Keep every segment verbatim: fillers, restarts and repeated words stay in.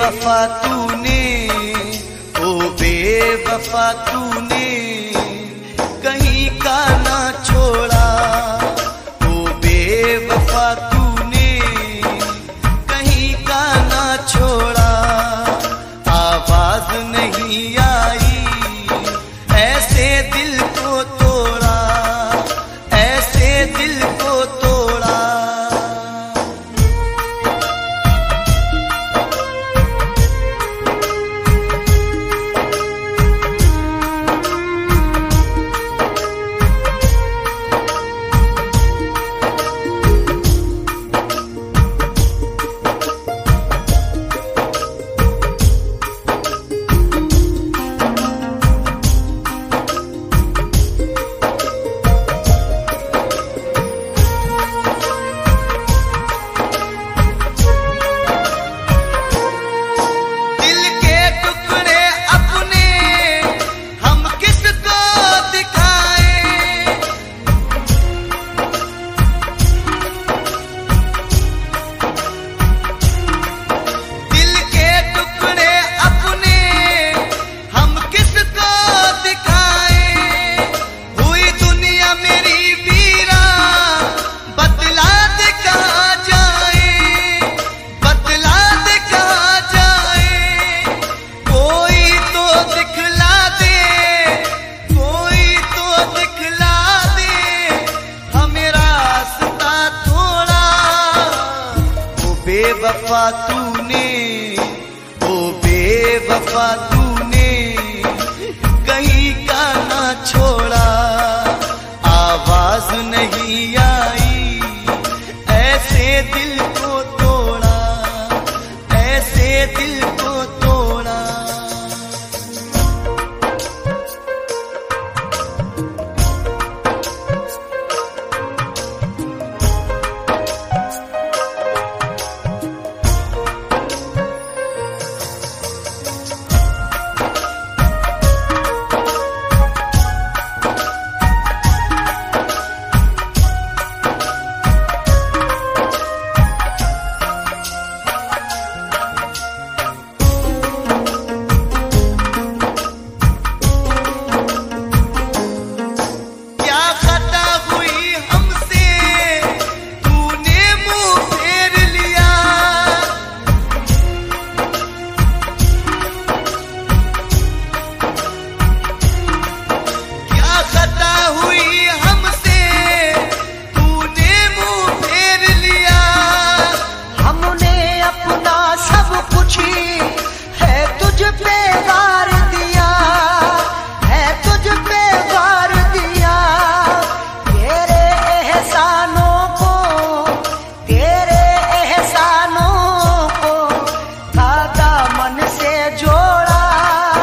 बेवफा तूने, ओ बेवफा तूने कहीं का ना छोड़ा। ओ बेवफा तूने कहीं का ना छोड़ा। आवाज नहीं आई ऐसे दिल को तोड़ा, ऐसे दिल को तोड़ा। बेवफा तूने, ओ बेवफा तूने कहीं का ना छोड़ा। आवाज नहीं आई ऐसे दिल को तोड़ा, ऐसे दिल को तोड़ा।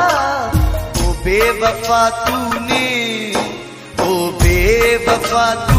बेवफा तूने, ओ बेवफा